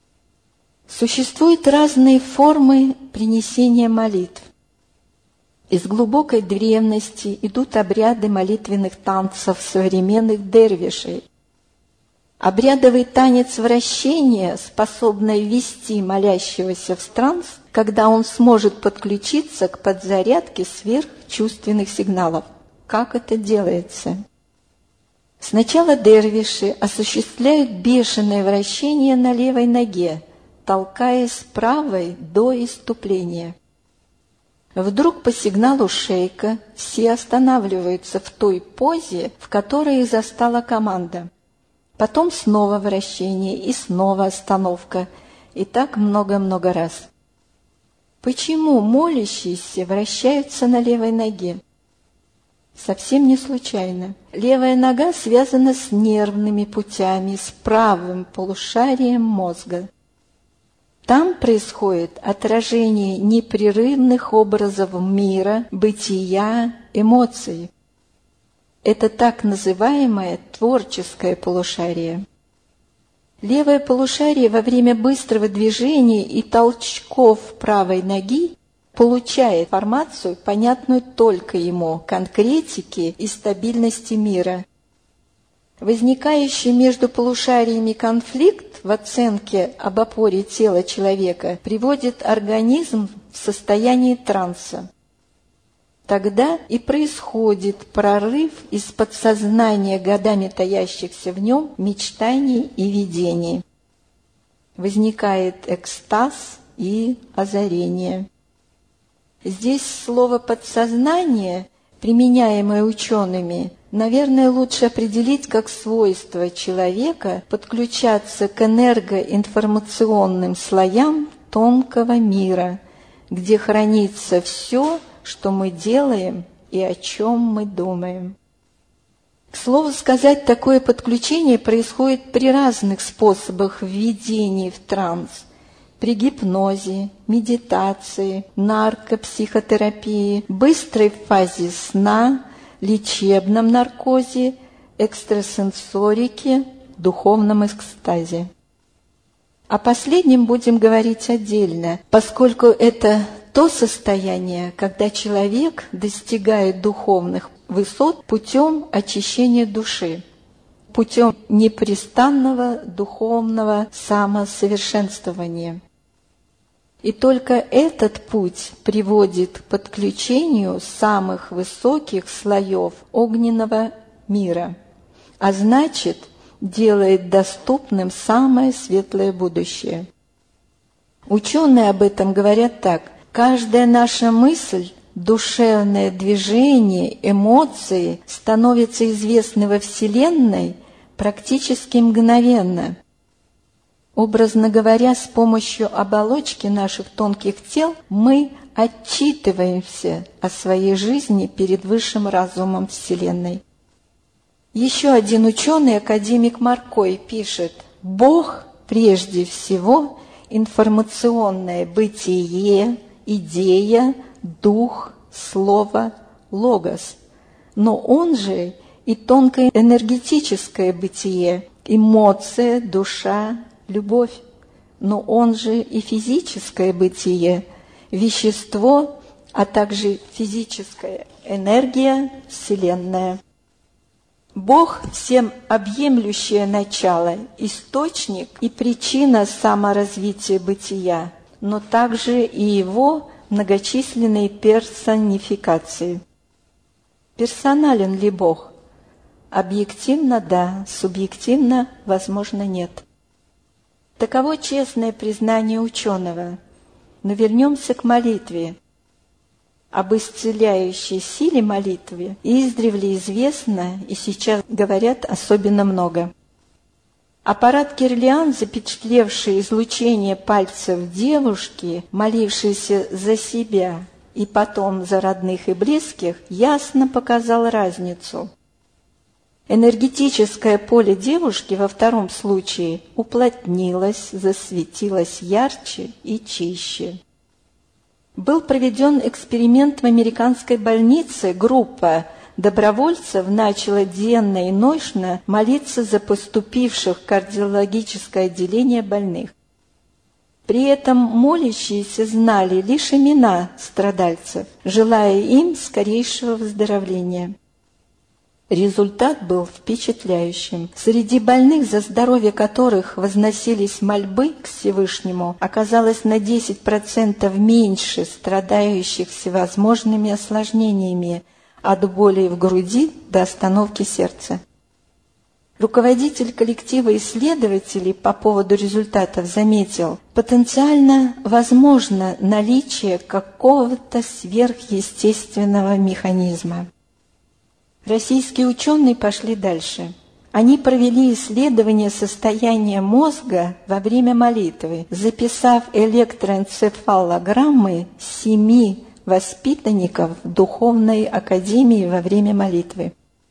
Существуют разные формы принесения молитв. Из глубокой древности идут обряды молитвенных танцев современных дервишей. Обрядовый танец вращения, способный ввести молящегося в транс, когда он сможет подключиться к подзарядке сверхчувственных сигналов. Как это делается? Сначала дервиши осуществляют бешеное вращение на левой ноге, толкаясь правой до исступления. Вдруг по сигналу шейка все останавливаются в той позе, в которой их застала команда. Потом снова вращение и снова остановка, и так много-много раз. Почему молящиеся вращаются на левой ноге? Совсем не случайно. Левая нога связана с нервными путями, с правым полушарием мозга. Там происходит отражение непрерывных образов мира, бытия, эмоций. Это так называемое творческое полушарие. Левое полушарие во время быстрого движения и толчков правой ноги получает информацию, понятную только ему, конкретики и стабильности мира. Возникающий между полушариями конфликт в оценке об опоре тела человека приводит организм в состояние транса. Тогда и происходит прорыв из подсознания годами таящихся в нем мечтаний и видений. Возникает экстаз и озарение. Здесь слово «подсознание», применяемое учеными, наверное, лучше определить как свойство человека подключаться к энергоинформационным слоям тонкого мира, где хранится все, что мы делаем и о чем мы думаем. К слову сказать, такое подключение происходит при разных способах введения в транс, при гипнозе, медитации, наркопсихотерапии, быстрой фазе сна, лечебном наркозе, экстрасенсорике, духовном экстазе. О последнем будем говорить отдельно, поскольку это то состояние, когда человек достигает духовных высот путем очищения души, путем непрестанного духовного самосовершенствования. И только этот путь приводит к подключению самых высоких слоев огненного мира, а значит, делает доступным самое светлое будущее. Ученые об этом говорят так: каждая наша мысль, душевное движение, эмоции становятся известны во Вселенной практически мгновенно. Образно говоря, с помощью оболочки наших тонких тел мы отчитываемся о своей жизни перед высшим разумом Вселенной. Еще один ученый, академик Маркой, пишет: «Бог прежде всего информационное бытие, идея, дух, слово, логос, но он же и тонкое энергетическое бытие, эмоция, душа, любовь, но он же и физическое бытие, вещество, а также физическая энергия, Вселенная. Бог – всем объемлющее начало, источник и причина саморазвития бытия, но также и его многочисленные персонификации. Персонален ли Бог? Объективно – да, субъективно – возможно, нет. Таково честное признание ученого. Но вернемся к молитве. Об исцеляющей силе молитвы издревле известно, и сейчас говорят особенно много. Аппарат Кирлиан, запечатлевший излучение пальцев девушки, молившейся за себя и потом за родных и близких, ясно показал разницу. Энергетическое поле девушки во втором случае уплотнилось, засветилось ярче и чище. Был проведен эксперимент в американской больнице. Группа добровольцев начала денно и ночно молиться за поступивших в кардиологическое отделение больных. При этом молящиеся знали лишь имена страдальцев, желая им скорейшего выздоровления. Результат был впечатляющим. Среди больных, за здоровье которых возносились мольбы к Всевышнему, оказалось на 10% меньше страдающих всевозможными осложнениями, от боли в груди до остановки сердца. Руководитель коллектива исследователей по поводу результатов заметил: потенциально возможно наличие какого-то сверхъестественного механизма. Российские ученые пошли дальше. Они провели исследование состояния мозга во время молитвы, записав электроэнцефалограммы 7 воспитанников Духовной академии во время молитвы.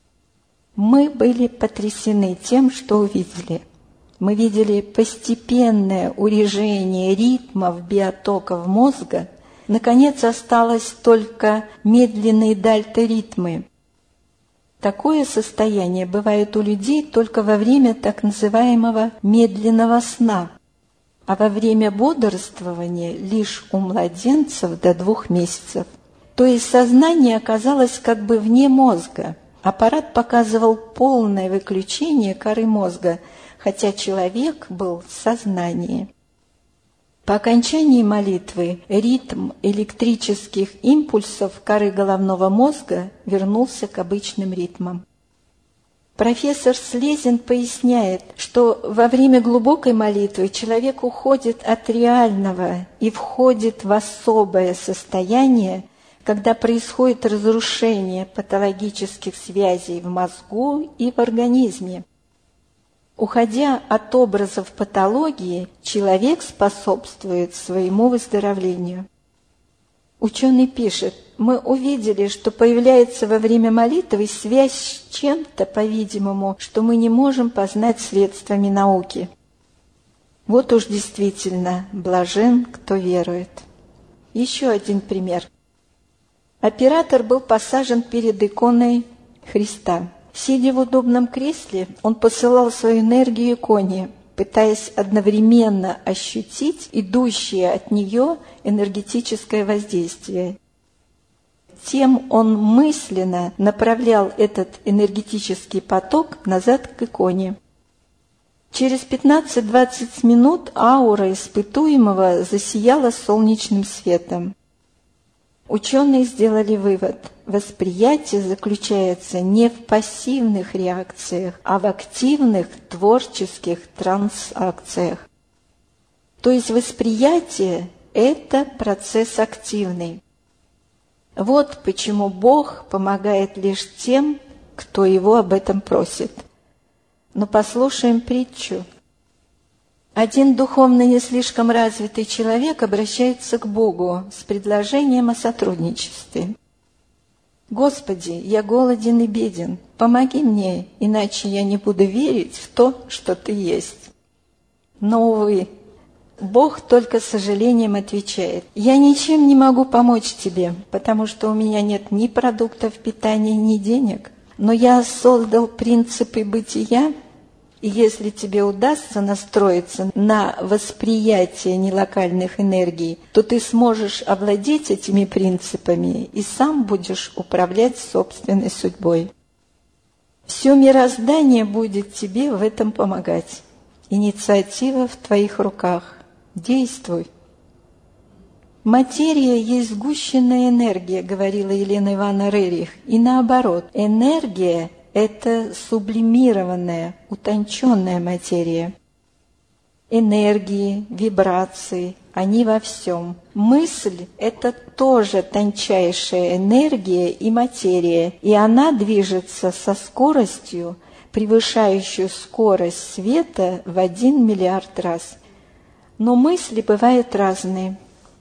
Мы были потрясены тем, что увидели. Мы видели постепенное урежение ритмов биотоков мозга. Наконец, осталось только медленные дельта-ритмы. Такое состояние бывает у людей только во время так называемого медленного сна. а во время бодрствования лишь у младенцев до 2 месяцев. То есть сознание оказалось как бы вне мозга. Аппарат показывал полное выключение коры мозга, хотя человек был в сознании. По окончании молитвы ритм электрических импульсов коры головного мозга вернулся к обычным ритмам. Профессор Слезин поясняет, что во время глубокой молитвы человек уходит от реального и входит в особое состояние, когда происходит разрушение патологических связей в мозгу и в организме. Уходя от образов патологии, человек способствует своему выздоровлению. Ученый пишет: мы увидели, что появляется во время молитвы связь с чем-то, по-видимому, что мы не можем познать средствами науки. Вот уж действительно блажен, кто верует. Еще один пример. Оператор был посажен перед иконой Христа. Сидя в удобном кресле, он посылал свою энергию иконе, пытаясь одновременно ощутить идущее от нее энергетическое воздействие. Тем он мысленно направлял этот энергетический поток назад к иконе. Через 15-20 минут аура испытуемого засияла солнечным светом. Ученые сделали вывод: восприятие заключается не в пассивных реакциях, а в активных творческих трансакциях. То есть восприятие – это процесс активный. Вот почему Бог помогает лишь тем, кто Его об этом просит. Но послушаем притчу. Один духовно не слишком развитый человек обращается к Богу с предложением о сотрудничестве. «Господи, я голоден и беден, помоги мне, иначе я не буду верить в то, что Ты есть». Но, увы, Бог только с сожалением отвечает: «Я ничем не могу помочь тебе, потому что у меня нет ни продуктов питания, ни денег, но я создал принципы бытия, и если тебе удастся настроиться на восприятие нелокальных энергий, то ты сможешь овладеть этими принципами и сам будешь управлять собственной судьбой. Все мироздание будет тебе в этом помогать. Инициатива в твоих руках. Действуй». «Материя есть сгущенная энергия», — говорила Елена Ивановна Рерих, и наоборот, энергия — это сублимированная, утонченная материя. Энергии, вибрации, они во всем. Мысль – это тоже тончайшая энергия и материя, и она движется со скоростью, превышающую скорость света в 1 миллиард раз. Но мысли бывают разные.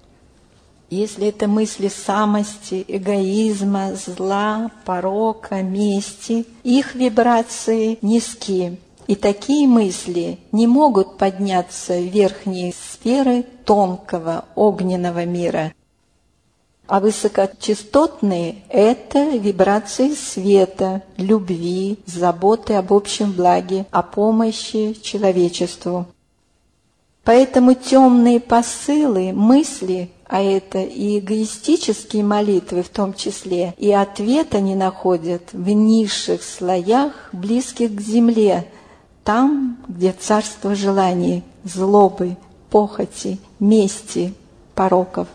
Если это мысли самости, эгоизма, зла, порока, мести, их вибрации низки, и такие мысли не могут подняться в верхние сферы тонкого огненного мира. А высокочастотные – это вибрации света, любви, заботы об общем благе, о помощи человечеству. Поэтому темные посылы, мысли, а это и эгоистические молитвы в том числе, и ответ они находят в низших слоях, близких к земле, там, где царство желаний, злобы, похоти, мести, пороков.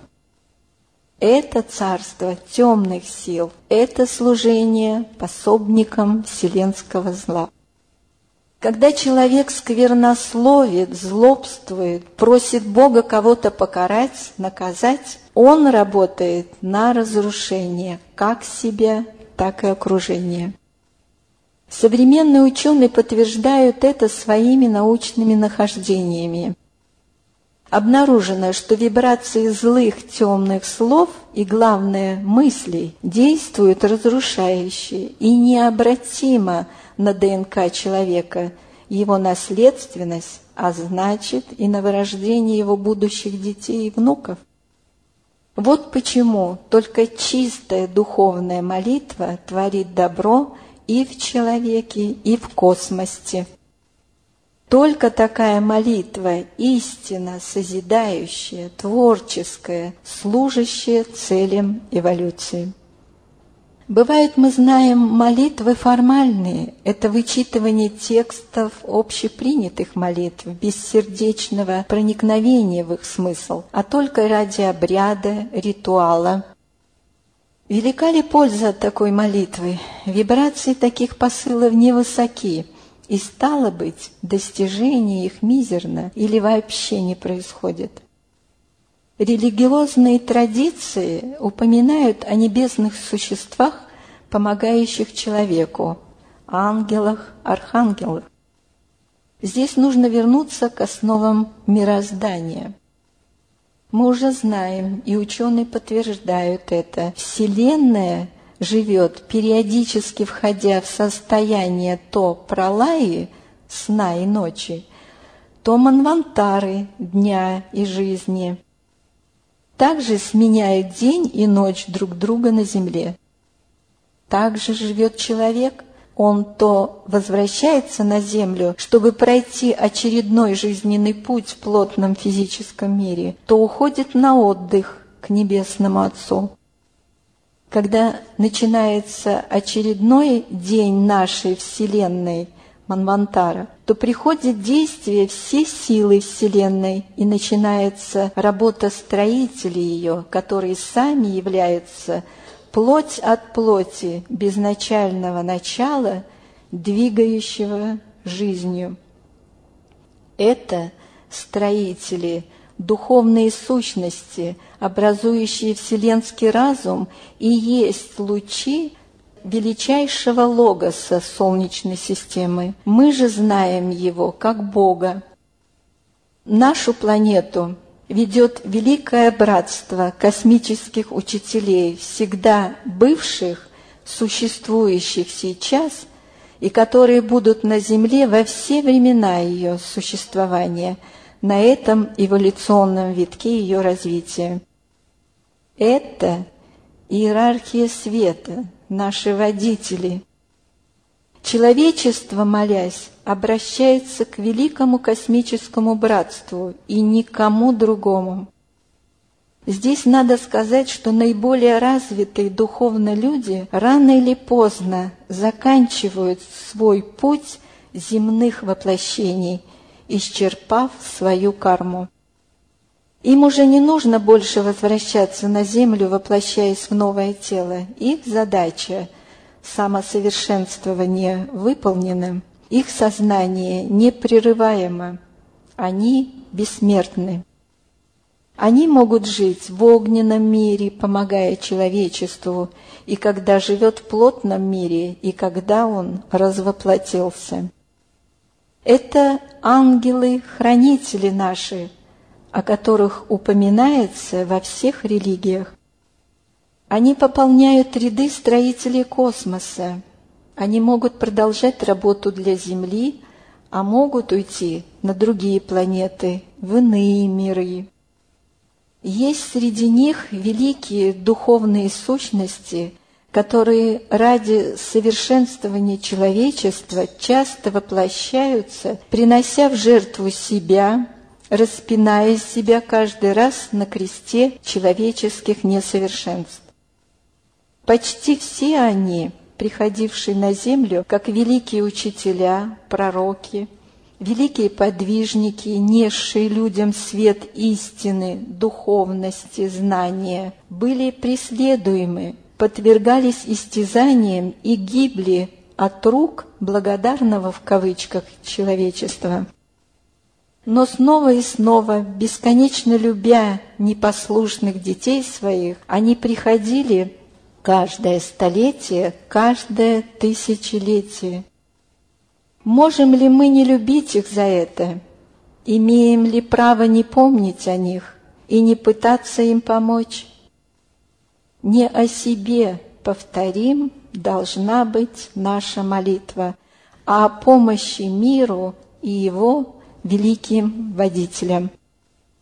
Это царство темных сил, это служение пособникам вселенского зла. Когда человек сквернословит, злобствует, просит Бога кого-то покарать, наказать, он работает на разрушение как себя, так и окружения. Современные ученые подтверждают это своими научными нахождениями. Обнаружено, что вибрации злых темных слов и, главное, мыслей действуют разрушающе и необратимо на ДНК человека, его наследственность, а значит и на вырождение его будущих детей и внуков. Вот почему только чистая духовная молитва творит добро и в человеке, и в космосе. Только такая молитва, истинно созидающая, творческая, служащая целям эволюции. Бывают, мы знаем, молитвы формальные. Это вычитывание текстов общепринятых молитв, без сердечного проникновения в их смысл, а только ради обряда, ритуала. Велика ли польза от такой молитвы? Вибрации таких посылов невысоки, и, стало быть, достижение их мизерно или вообще не происходит. Религиозные традиции упоминают о небесных существах, помогающих человеку, ангелах, архангелах. Здесь нужно вернуться к основам мироздания. Мы уже знаем, и ученые подтверждают это, Вселенная живет, периодически входя в состояние то пралаи, сна и ночи, то манвантары, дня и жизни. Также сменяют день и ночь друг друга на земле. Также живет человек, он то возвращается на землю, чтобы пройти очередной жизненный путь в плотном физическом мире, то уходит на отдых к Небесному Отцу. Когда начинается очередной день нашей Вселенной, Манвантара, то приходит действие всей силы Вселенной, и начинается работа строителей ее, которые сами являются плоть от плоти, безначального начала, двигающего жизнью. Это строители, духовные сущности, образующие вселенский разум, и есть лучи величайшего логоса Солнечной системы. Мы же знаем его как Бога. Нашу планету ведет великое братство космических учителей, всегда бывших, существующих сейчас, и которые будут на Земле во все времена ее существования, на этом эволюционном витке ее развития. Это иерархия света, наши водители. Человечество, молясь, обращается к великому космическому братству и никому другому. Здесь надо сказать, что наиболее развитые духовно люди рано или поздно заканчивают свой путь земных воплощений, исчерпав свою карму. Им уже не нужно больше возвращаться на землю, воплощаясь в новое тело. Их задача – самосовершенствование выполненным, их сознание непрерываемо, они бессмертны. Они могут жить в огненном мире, помогая человечеству, и когда живет в плотном мире, и когда он развоплотился. Это ангелы-хранители наши, о которых упоминается во всех религиях. Они пополняют ряды строителей космоса. Они могут продолжать работу для Земли, а могут уйти на другие планеты, в иные миры. Есть среди них великие духовные сущности, которые ради совершенствования человечества часто воплощаются, принося в жертву себя, распиная себя каждый раз на кресте человеческих несовершенств. Почти все они, приходившие на землю, как великие учителя, пророки, великие подвижники, несшие людям свет истины, духовности, знания, были преследуемы, подвергались истязаниям и гибли от рук благодарного в кавычках человечества. Но снова и снова, бесконечно любя непослушных детей своих, они приходили каждое столетие, каждое тысячелетие. Можем ли мы не любить их за это? Имеем ли право не помнить о них и не пытаться им помочь? Не о себе, повторим, должна быть наша молитва, а о помощи миру и его великим водителям.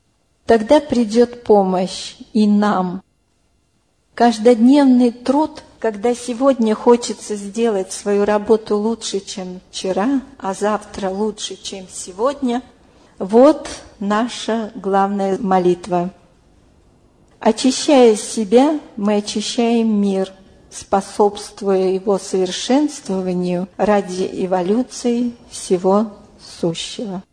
Тогда придет помощь и нам. Каждодневный труд когда сегодня хочется сделать свою работу лучше, чем вчера, а завтра лучше, чем сегодня, вот наша главная молитва. Очищая себя, мы очищаем мир, способствуя его совершенствованию ради эволюции всего сущего.